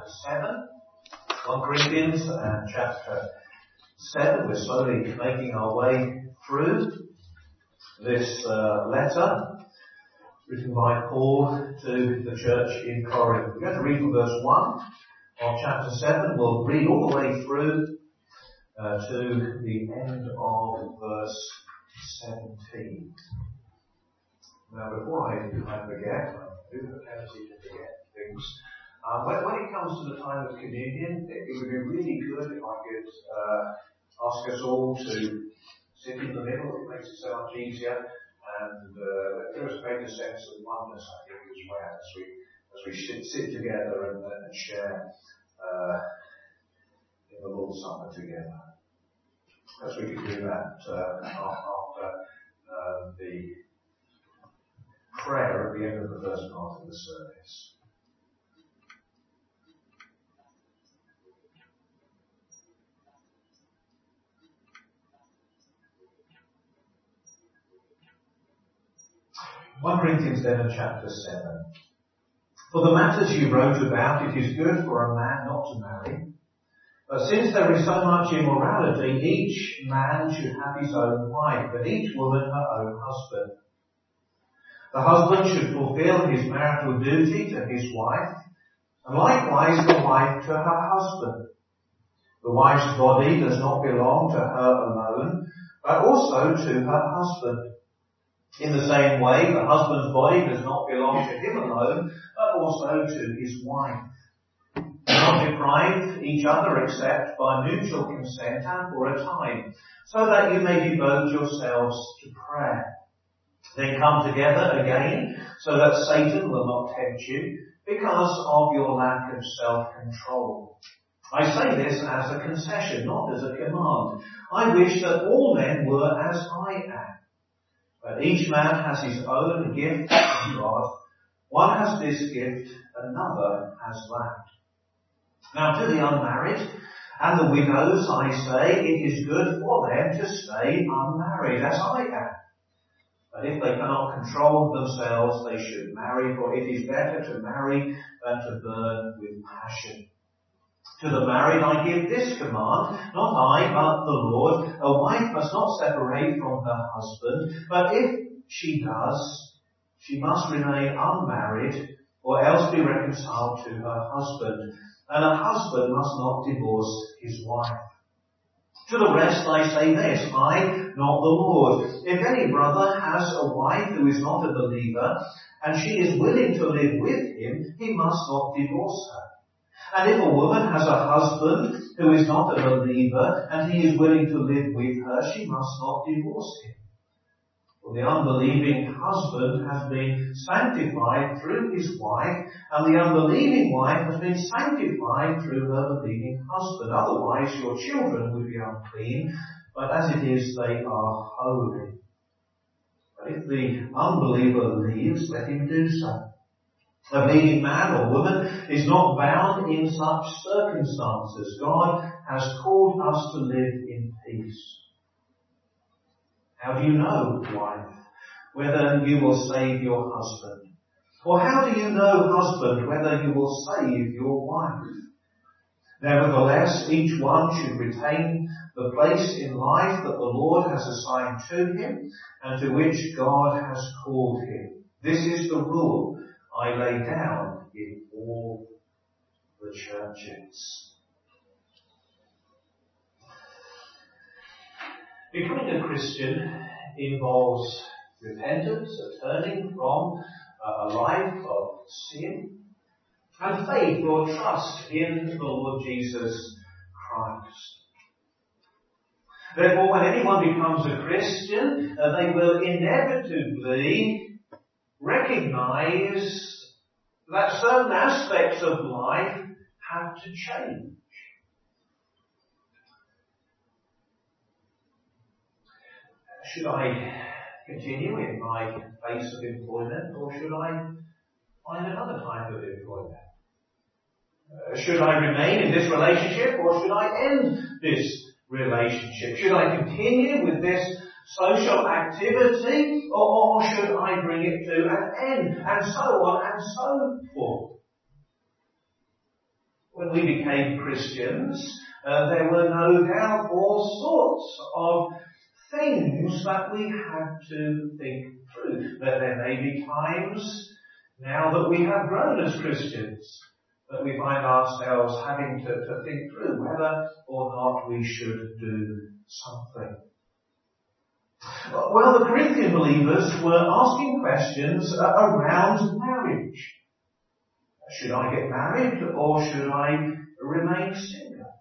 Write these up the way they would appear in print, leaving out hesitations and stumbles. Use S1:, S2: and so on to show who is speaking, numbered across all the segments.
S1: chapter 7. 1 Corinthians and chapter 7. We're slowly making our way through this letter written by Paul to the church in Corinth. We're going to read from verse 1 of chapter 7. We'll read all the way through to the end of verse 17. Now, before I forget, I do have a tendency to forget things. When it comes to the time of communion, it would be really good if I could ask us all to sit in the middle. It makes it so much easier, and there is a greater sense of oneness, I think, as well as we sit together and share in the Lord's Supper together. As we can do that after the prayer at the end of the first part of the service. (1 Corinthians then, chapter 7). For the matters you wrote about, it is good for a man not to marry. But since there is so much immorality, each man should have his own wife, but each woman her own husband. The husband should fulfill his marital duty to his wife, and likewise the wife to her husband. The wife's body does not belong to her alone, but also to her husband. In the same way, the husband's body does not belong to him alone, but also to his wife. Do not deprive each other except by mutual consent and for a time, so that you may devote yourselves to prayer. Then come together again, so that Satan will not tempt you because of your lack of self-control. I say this as a concession, not as a command. I wish that all men were as I am. But each man has his own gift from God. One has this gift, another has that. Now to the unmarried and the widows I say, it is good for them to stay unmarried, as I am. But if they cannot control themselves, they should marry, for it is better to marry than to burn with passion. To the married I give this command, not I, but the Lord. A wife must not separate from her husband, but if she does, she must remain unmarried, or else be reconciled to her husband. And a husband must not divorce his wife. To the rest I say this, I, not the Lord. If any brother has a wife who is not a believer, and she is willing to live with him, he must not divorce her. And if a woman has a husband who is not a believer, and he is willing to live with her, she must not divorce him. For the unbelieving husband has been sanctified through his wife, and the unbelieving wife has been sanctified through her believing husband. Otherwise your children would be unclean, but as it is they are holy. But if the unbeliever leaves, let him do so. A believing man or woman is not bound in such circumstances. God has called us to live in peace. How do you know, wife, whether you will save your husband? Or how do you know, husband, whether you will save your wife? Nevertheless, each one should retain the place in life that the Lord has assigned to him and to which God has called him. This is the rule I lay down in all the churches. Becoming a Christian involves repentance, a turning from a life of sin, and faith or trust in the Lord Jesus Christ. Therefore, when anyone becomes a Christian, they will inevitably recognize that certain aspects of life have to change. Should I continue in my place of employment, or should I find another type of employment? Should I remain in this relationship, or should I end this relationship? Should I continue with this social activity, or should I bring it to an end? And so on and so forth. When we became Christians, there were no doubt all sorts of things that we had to think through. There may be times, now that we have grown as Christians, that we find ourselves having to think through whether or not we should do something. Well, the Corinthian believers were asking questions around marriage. Should I get married or should I remain single?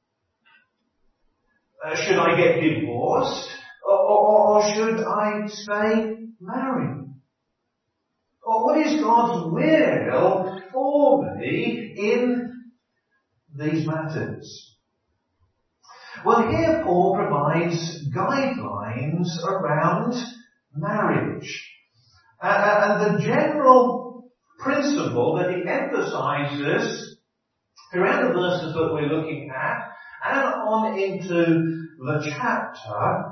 S1: Should I get divorced or should I stay married? Or what is God's will for me in these matters? Well, here Paul provides guidelines around marriage. And the general principle that he emphasizes throughout the verses that we're looking at and on into the chapter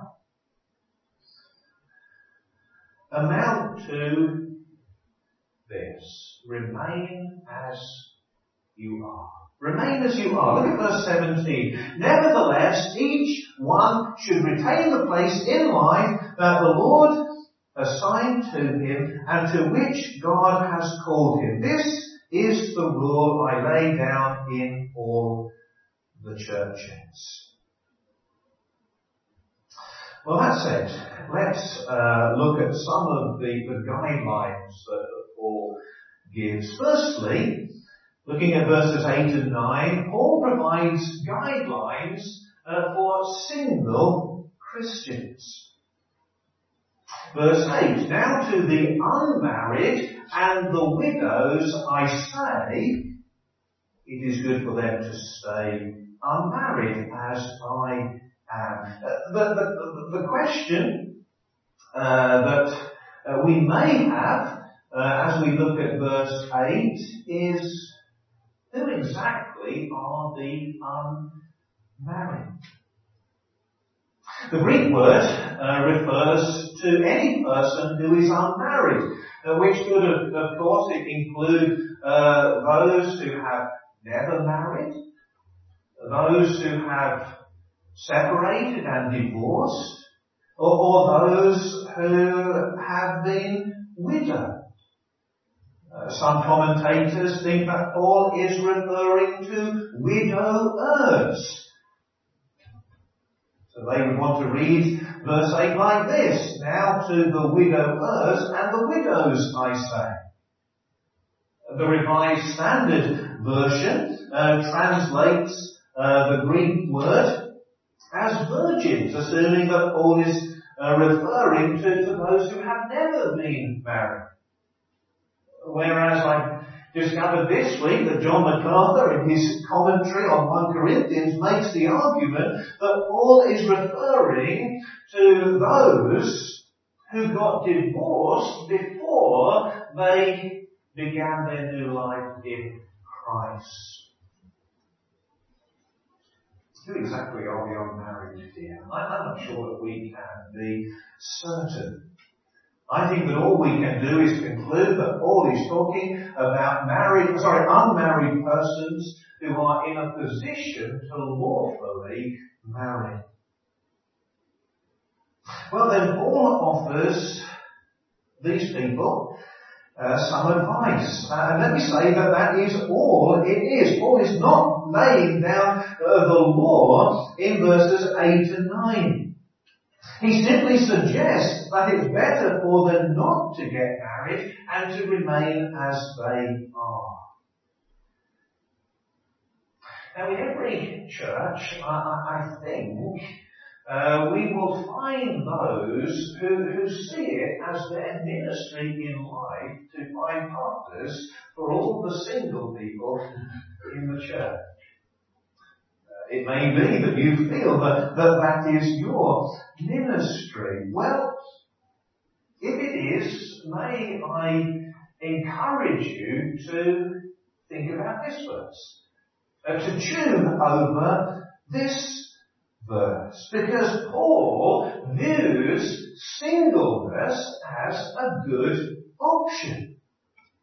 S1: amount to this: remain as you are. Remain as you are. Look at verse 17. Nevertheless, each one should retain the place in life that the Lord assigned to him and to which God has called him. This is the rule I lay down in all the churches. Well, that said, let's look at some of the guidelines that Paul gives. Firstly, looking at verses 8 and 9, Paul provides guidelines for single Christians. Verse 8, now to the unmarried and the widows I say, it is good for them to stay unmarried as I am. The question that we may have as we look at verse 8 is, who exactly are the unmarried? The Greek word refers to any person who is unmarried, which could, of course, include those who have never married, those who have separated and divorced, or those who have been widowed. Some commentators think that Paul is referring to widowers. So they would want to read verse 8 like this: now to the widowers and the widows I say. The Revised Standard Version translates the Greek word as virgins, assuming that Paul is referring to those who have never been married. Whereas I discovered this week that John MacArthur, in his commentary on 1 Corinthians, makes the argument that Paul is referring to those who got divorced before they began their new life in Christ. Who exactly are the unmarried here? I'm not sure that we can be certain. I think that all we can do is conclude that Paul is talking about unmarried persons who are in a position to lawfully marry. Well, then Paul offers these people some advice. And let me say that is all it is. Paul is not laying down the law in verses 8 and 9. He simply suggests that it's better for them not to get married and to remain as they are. Now, in every church, I think, we will find those who see it as their ministry in life to find partners for all the single people in the church. It may be that you feel that is your ministry. Well, if it is, may I encourage you to think about this verse, to chew over this verse, because Paul views singleness as a good option.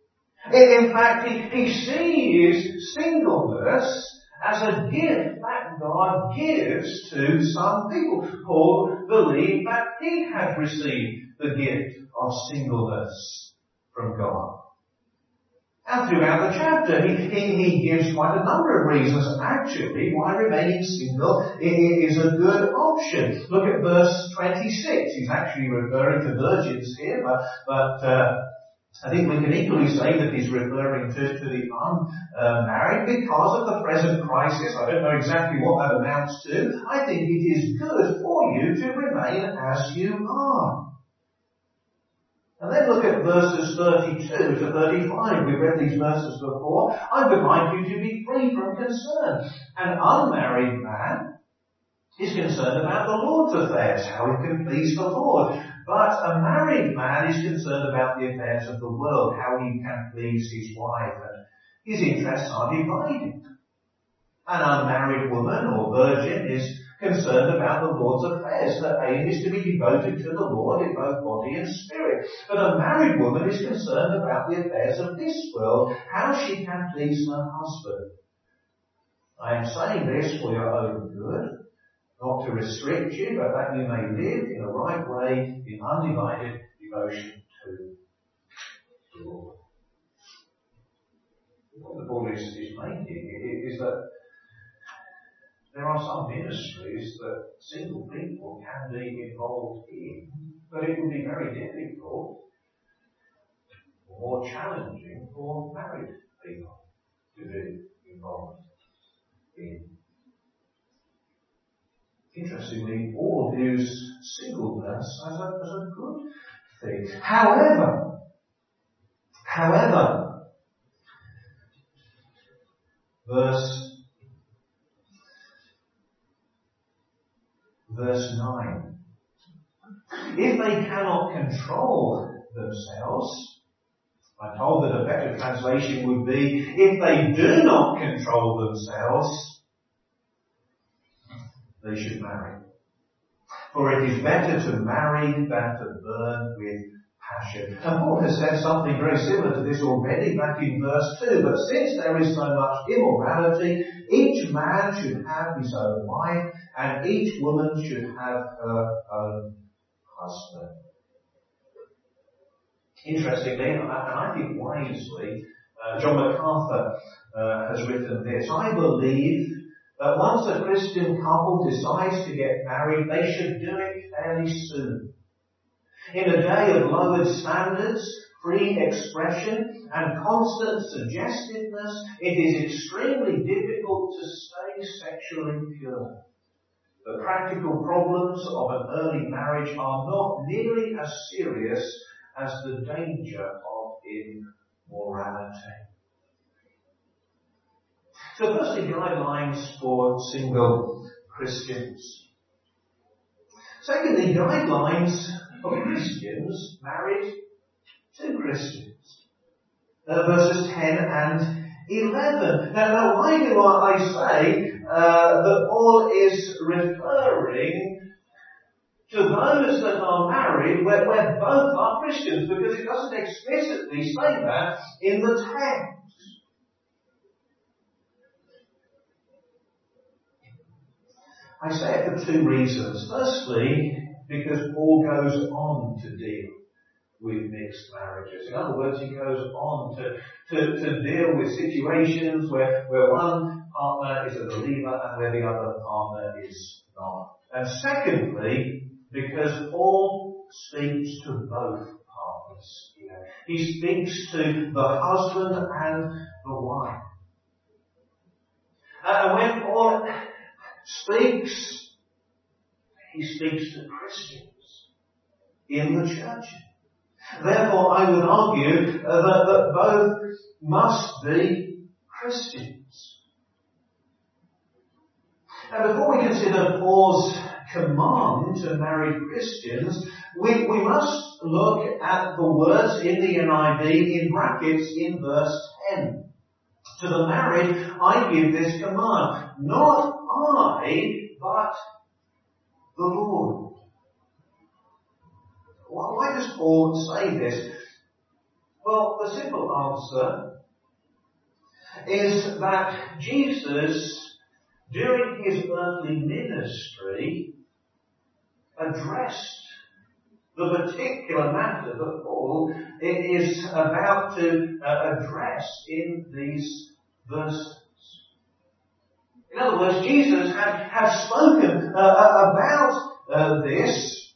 S1: In fact, he sees singleness as a gift that God gives to some people. Paul believed that he had received the gift of singleness from God. And throughout the chapter, he gives quite a number of reasons, actually, why remaining single is a good option. Look at verse 26. He's actually referring to virgins here, but I think we can equally say that he's referring to the unmarried because of the present crisis. I don't know exactly what that amounts to. I think it is good for you to remain as you are. And then look at verses 32 to 35. We've read these verses before. I would like you to be free from concern. An unmarried man is concerned about the Lord's affairs, how he can please the Lord. But a married man is concerned about the affairs of the world, how he can please his wife, and his interests are divided. An unmarried woman or virgin is concerned about the Lord's affairs. Her aim is to be devoted to the Lord in both body and spirit. But a married woman is concerned about the affairs of this world, how she can please her husband. I am saying this for your own good, not to restrict you, but that you may live in a right way in undivided devotion to the Lord. What the Paul is making is that there are some ministries that single people can be involved in, but it would be very difficult or more challenging for married people to be involved in. Interestingly, Paul views singleness as a good thing. However, verse 9. If they cannot control themselves, I'm told that a better translation would be, if they do not control themselves, they should marry. For it is better to marry than to burn with passion. And Paul has said something very similar to this already back in verse 2. But since there is so much immorality, each man should have his own wife, and each woman should have her own husband. Interestingly, and I think wisely, John MacArthur has written this. I believe that once a Christian couple decides to get married, they should do it fairly soon. In a day of lowered standards, free expression, and constant suggestiveness, it is extremely difficult to stay sexually pure. The practical problems of an early marriage are not nearly as serious as the danger of immorality. So firstly, guidelines for single Christians. Secondly, guidelines for Christians married to Christians. Verses 10 and 11. Now why do I say that Paul is referring to those that are married where both are Christians? Because it doesn't explicitly say that in the text. I say it for two reasons. Firstly, because Paul goes on to deal with mixed marriages. In other words, he goes on to deal with situations where one partner is a believer and where the other partner is not. And secondly, because Paul speaks to both partners. He speaks to the husband and the wife. And when Paul speaks, he speaks to Christians in the church. Therefore, I would argue that both must be Christians. Now, before we consider Paul's command to married Christians, we must look at the words in the NIV in brackets in verse 10. To the married, I give this command, not I, but the Lord. Why does Paul say this? Well, the simple answer is that Jesus, during his earthly ministry, addressed the particular matter that Paul is about to address in these verses. In other words, Jesus had spoken about this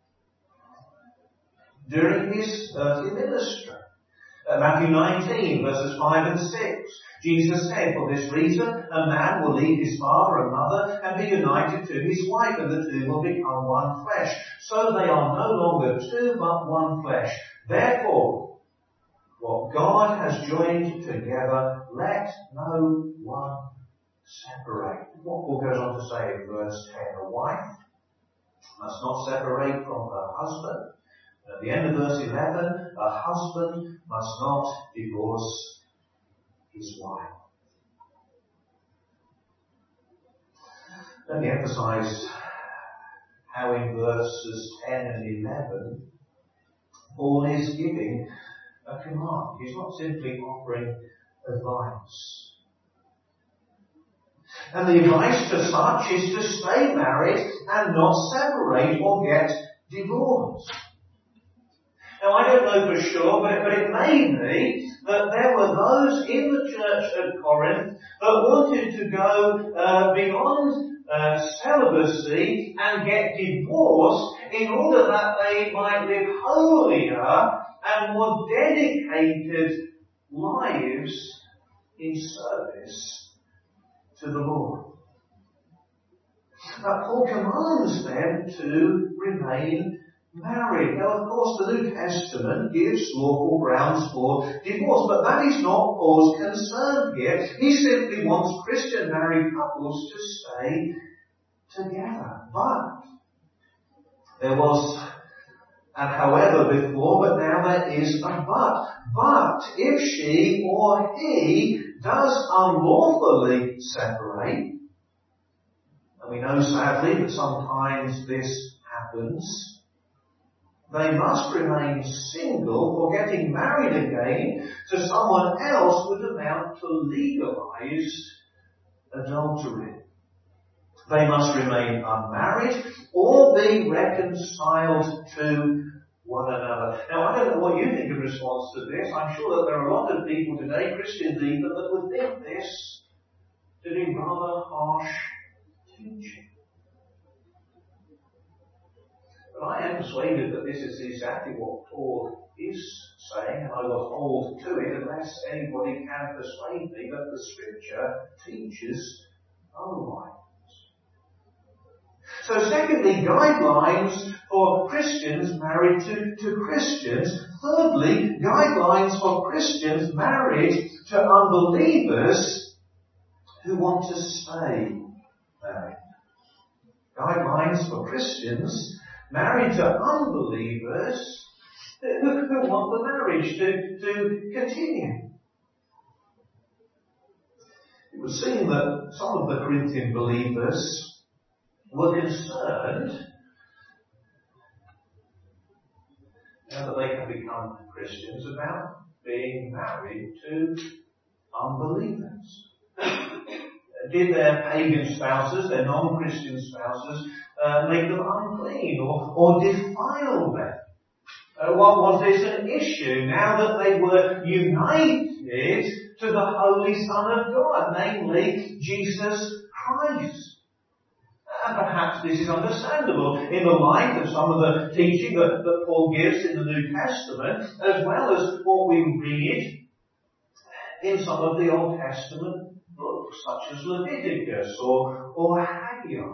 S1: during his earthly ministry. Matthew 19, verses 5 and 6. Jesus said, "For this reason, a man will leave his father and mother and be united to his wife, and the two will become one flesh. So they are no longer two, but one flesh. Therefore, what God has joined together, let no one separate." What Paul goes on to say in verse 10, "A wife must not separate from her husband." At the end of verse 11, a husband must not divorce his wife. Let me emphasize how in verses 10 and 11, Paul is giving a command. He's not simply offering advice. And the advice to such is to stay married and not separate or get divorced. Now, I don't know for sure, but it may be that there were those in the church at Corinth that wanted to go beyond celibacy and get divorced in order that they might live holier and more dedicated lives in service to the Lord. But Paul commands them to remain married. Now, of course, the New Testament gives lawful grounds for divorce, but that is not Paul's concern here. He simply wants Christian married couples to stay together. But there was and however before, but now there is a but. But if she or he does unlawfully separate, and we know sadly that sometimes this happens, they must remain single, for getting married again to someone else would amount to legalized adultery. They must remain unmarried or be reconciled to one another. Now, I don't know what you think in response to this. I'm sure that there are a lot of people today, Christians even, that would think this to be rather harsh teaching. But I am persuaded that this is exactly what Paul is saying, and I will hold to it unless anybody can persuade me that the Scripture teaches otherwise. So secondly, guidelines for Christians married to Christians. Thirdly, guidelines for Christians married to unbelievers who want to stay married. Guidelines for Christians married to unbelievers who want the marriage to continue. It was seen that some of the Corinthian believers were concerned now that they have become Christians about being married to unbelievers. Did their pagan spouses, their non-Christian spouses, make them unclean or defile them? Was this an issue now that they were united to the Holy Son of God, namely Jesus Christ? And perhaps this is understandable in the light of some of the teaching that Paul gives in the New Testament, as well as what we read in some of the Old Testament books, such as Leviticus or Haggai.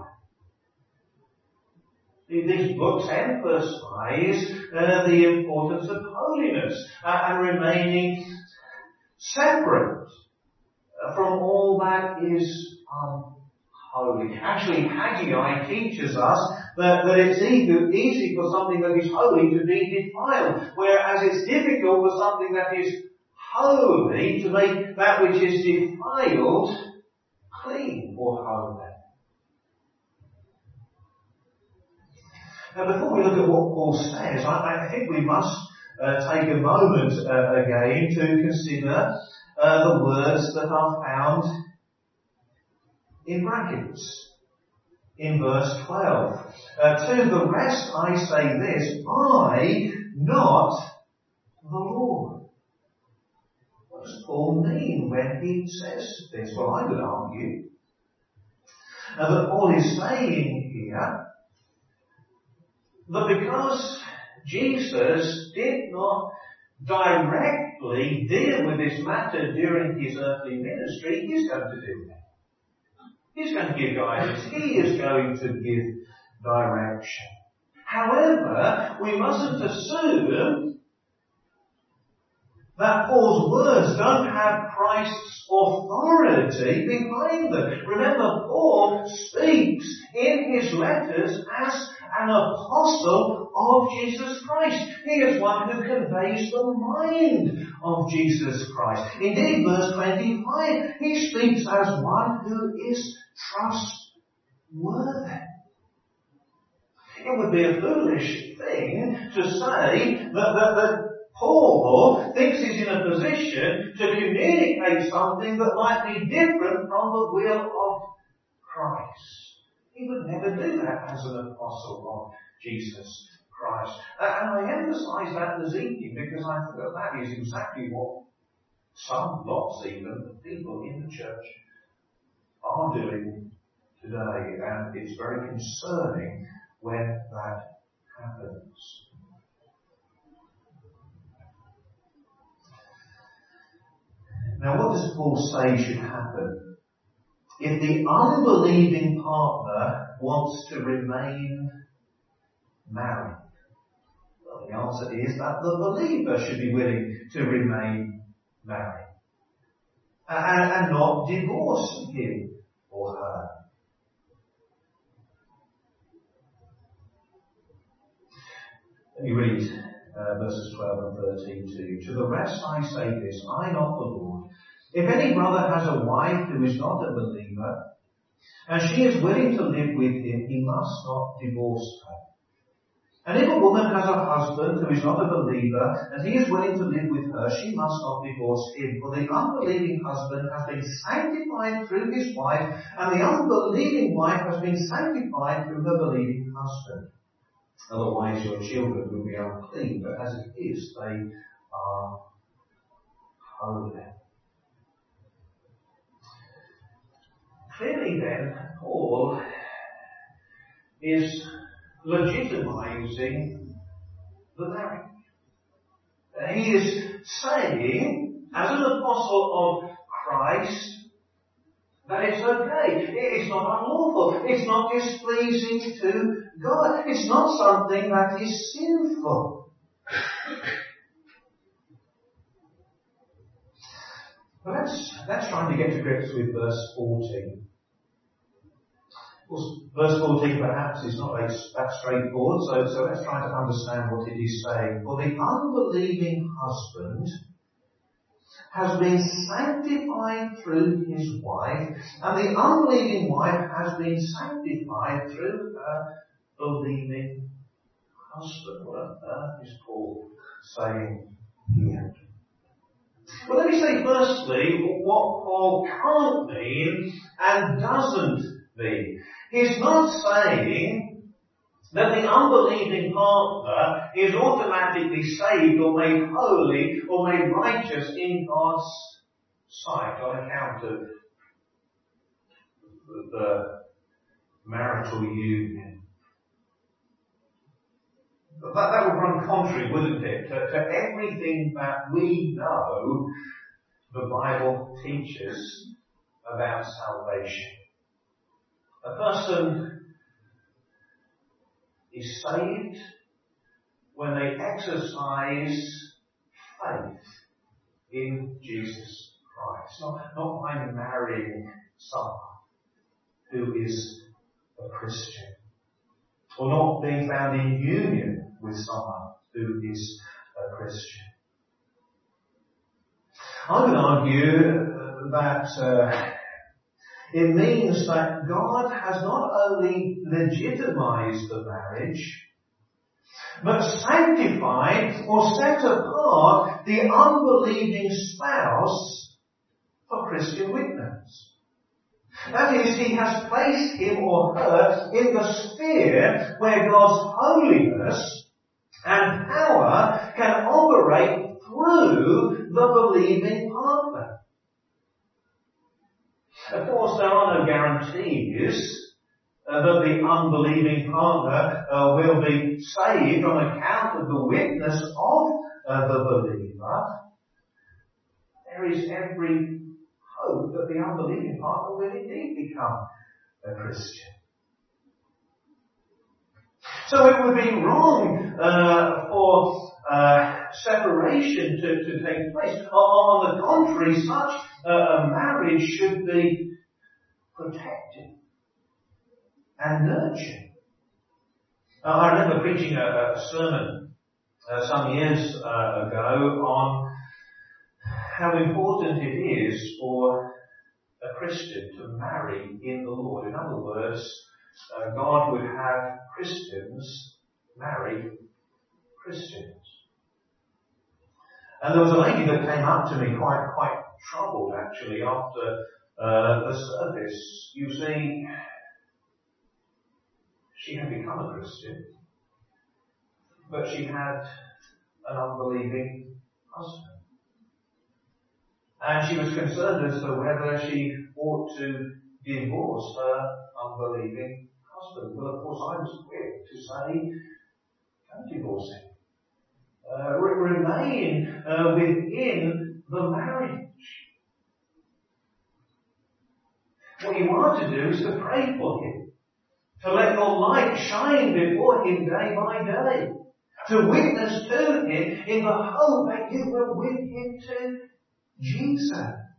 S1: These books emphasize the importance of holiness and remaining separate from all that is unholy. Actually, Haggai teaches us that it's easy for something that is holy to be defiled, whereas it's difficult for something that is holy to make that which is defiled clean or holy. Now, before we look at what Paul says, I think we must take a moment again to consider the words that are found in brackets in verse 12. To the rest I say this, I, not the Lord. What does Paul mean when he says this? Well, I would argue that Paul is saying here that because Jesus did not directly deal with this matter during his earthly ministry, he's going to do that. He's going to give guidance. He is going to give direction. However, we mustn't assume that Paul's words don't have Christ's authority behind them. Remember, Paul speaks in his letters as an apostle of Jesus Christ. He is one who conveys the mind of Jesus Christ. Indeed, verse 25, he speaks as one who is trustworthy. It would be a foolish thing to say that Paul thinks he's in a position to communicate something that might be different from the will of Christ. He would never do that as an apostle of Jesus Christ. And I emphasize that this evening because I think that is exactly what lots even, of people in the church are doing today. And it's very concerning when that happens. Now, what does Paul say should happen if the unbelieving partner wants to remain married? Well, the answer is that the believer should be willing to remain married and not divorce him or her. Let me read verses 12 and 13 too. To the rest I say this, I, not the Lord. If any brother has a wife who is not a believer, and she is willing to live with him, he must not divorce her. And if a woman has a husband who is not a believer, and he is willing to live with her, she must not divorce him. For the unbelieving husband has been sanctified through his wife, and the unbelieving wife has been sanctified through the believing husband. Otherwise your children will be unclean, but as it is, they are holy. Clearly then, Paul is legitimizing the marriage. He is saying, as an apostle of Christ, that it's okay. It's not unlawful. It's not displeasing to God. It's not something that is sinful. But let's try to get to grips with verse 14. Well, verse 14 perhaps is not that straightforward, so let's try to understand what it is saying. For the unbelieving husband has been sanctified through his wife, and the unbelieving wife has been sanctified through her believing husband. What on earth is Paul saying here? Well, let me say firstly what Paul can't mean and doesn't mean. He's not saying that the unbelieving partner is automatically saved or made holy or made righteous in God's sight on account of the marital union. That would run contrary, wouldn't it, to everything that we know the Bible teaches about salvation. A person is saved when they exercise faith in Jesus Christ. Not by marrying someone who is a Christian, or not being found in union with someone who is a Christian. I would argue that it means that God has not only legitimized the marriage, but sanctified or set apart the unbelieving spouse for Christian witness. That is, he has placed him or her in the sphere where God's holiness and power can operate through the believing partner. Of course, there are no guarantees that the unbelieving partner will be saved on account of the witness of the believer. There is every hope that the unbelieving partner will indeed become a Christian. So it would be wrong for separation to take place. On the contrary, such a marriage should be protected and nurtured. I remember preaching a sermon some years ago on how important it is for a Christian to marry in the Lord. In other words, God would have Christians marry Christians. And there was a lady that came up to me quite troubled actually after the service. You see, she had become a Christian, but she had an unbelieving husband. And she was concerned as to whether she ought to divorce her unbelieving husband. Well, of course, I was quick to say, don't divorce him. Remain within the marriage. What you are to do is to pray for him, to let your light shine before him day by day, to witness to him in the hope that you will win him to Jesus.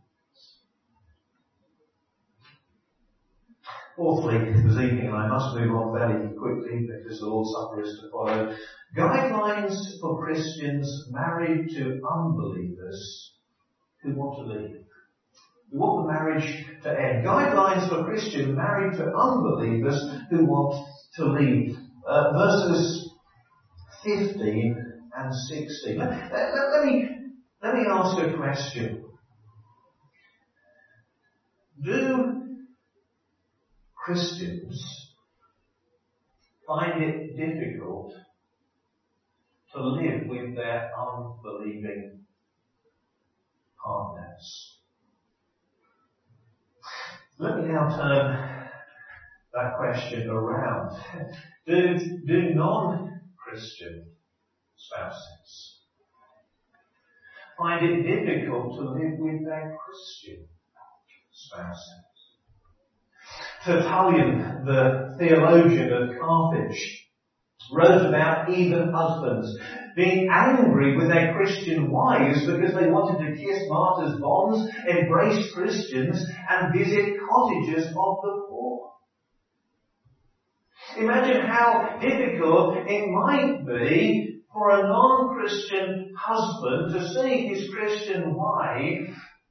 S1: Fourthly, this evening, and I must move on very quickly because the Lord's Supper is to follow, guidelines for Christians married to unbelievers who want to leave. We want the marriage to end. Guidelines for Christians married to unbelievers who want to leave. Verses 15 and 16. Let me ask a question. Do Christians find it difficult to live with their unbelieving partners? Let me now turn that question around. Do non-Christian spouses find it difficult to live with their Christian spouses? Tertullian, the theologian of Carthage, wrote about heathen husbands being angry with their Christian wives because they wanted to kiss martyrs' bonds, embrace Christians, and visit cottages of the poor. Imagine how difficult it might be for a non-Christian husband to see his Christian wife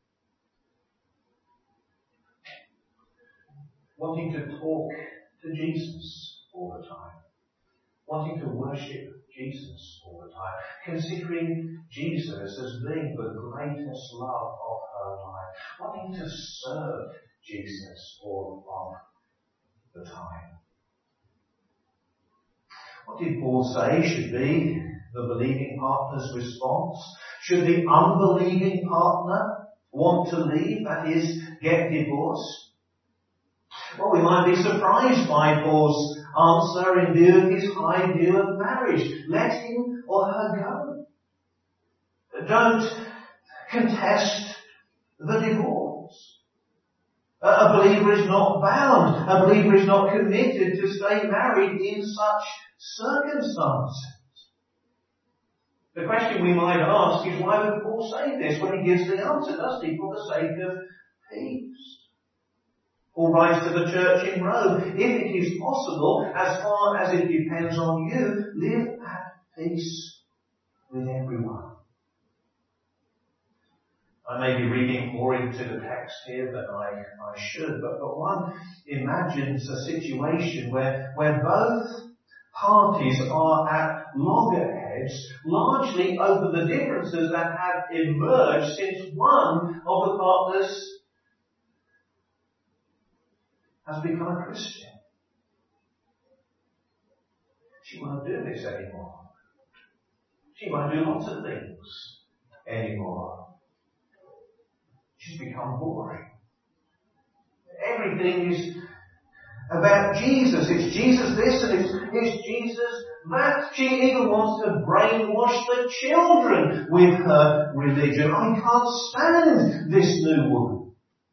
S1: wanting to talk to Jesus all the time, wanting to worship Jesus all the time, considering Jesus as being the greatest love of her life, wanting to serve Jesus all of the time. What did Paul say should be the believing partner's response? Should the unbelieving partner want to leave, that is, get divorced? Well, we might be surprised by Paul's answer in view of his high view of marriage. Let him or her go. Don't contest the divorce. A believer is not bound. A believer is not committed to stay married in such circumstances. The question we might ask is, why would Paul say this when he gives the answer? Does he for the sake of peace? Paul writes to the church in Rome, if it is possible, as far as it depends on you, live at peace with everyone. I may be reading more into the text here than I should, but one imagines a situation where both parties are at loggerheads, largely over the differences that have emerged since one of the partners has become a Christian. She won't do this anymore. She won't do lots of things anymore. She's become boring. Everything is about Jesus. It's Jesus this and it's Jesus that. She even wants to brainwash the children with her religion. I can't stand this new woman.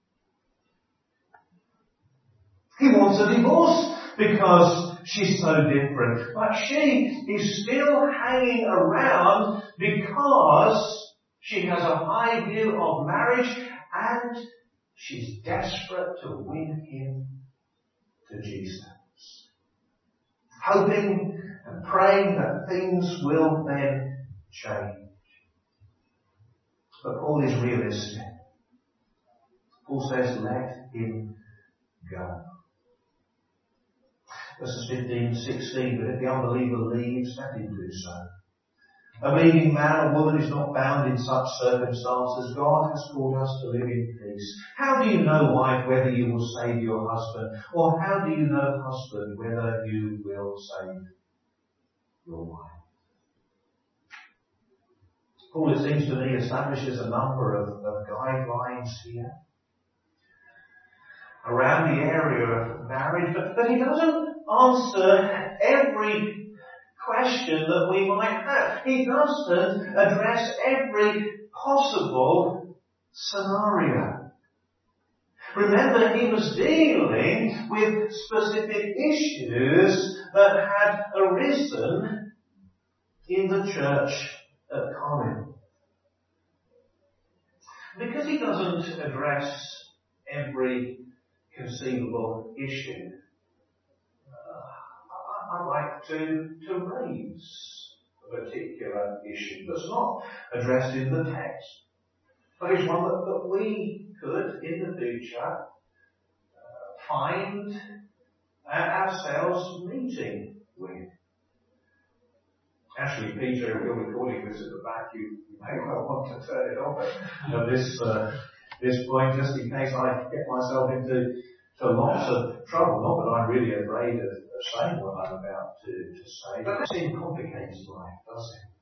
S1: He wants a divorce because she's so different. But she is still hanging around because she has a high view of marriage and she's desperate to win him to Jesus. Hoping and praying that things will then change. But Paul is realistic. Paul says, let him go. Verses 15 16, but if the unbeliever leaves, let him do so. A believing man or woman is not bound in such circumstances. God has called us to live in peace. How do you know, wife, whether you will save your husband? Or how do you know, husband, whether you will save your wife? Paul, it seems to me, establishes a number of guidelines here around the area of marriage, but he doesn't answer every question that we might have. He doesn't address every possible scenario. Remember, he was dealing with specific issues that had arisen in the church at Corinth. Because he doesn't address every conceivable issue, I'd like to raise a particular issue that's not addressed in the text, but is one that we could, in the future, find ourselves meeting with. Actually, Peter, if you're recording this at the back, you may well want to turn it off at this point, just in case I get myself into lots of trouble. Not that I'm really afraid of saying what I'm about to say, but it seems complicated life, does it?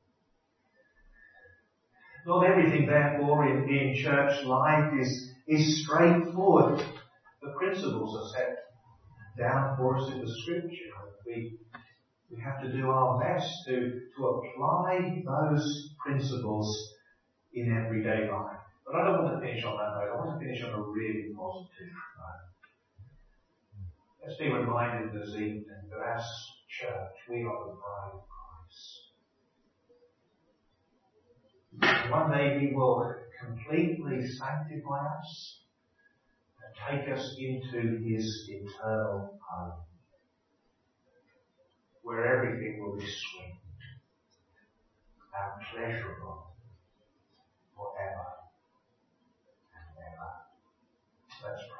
S1: Not everything, therefore, in church life is straightforward. The principles are set down for us in the Scripture. We have to do our best to apply those principles in everyday life. But I don't want to finish on that note. I want to finish on a really positive note. Let's be reminded this evening that as church, we are the bride of Christ. One day he will completely sanctify us and take us into his eternal home, where everything will be sweet and pleasurable forever and ever. Let's pray.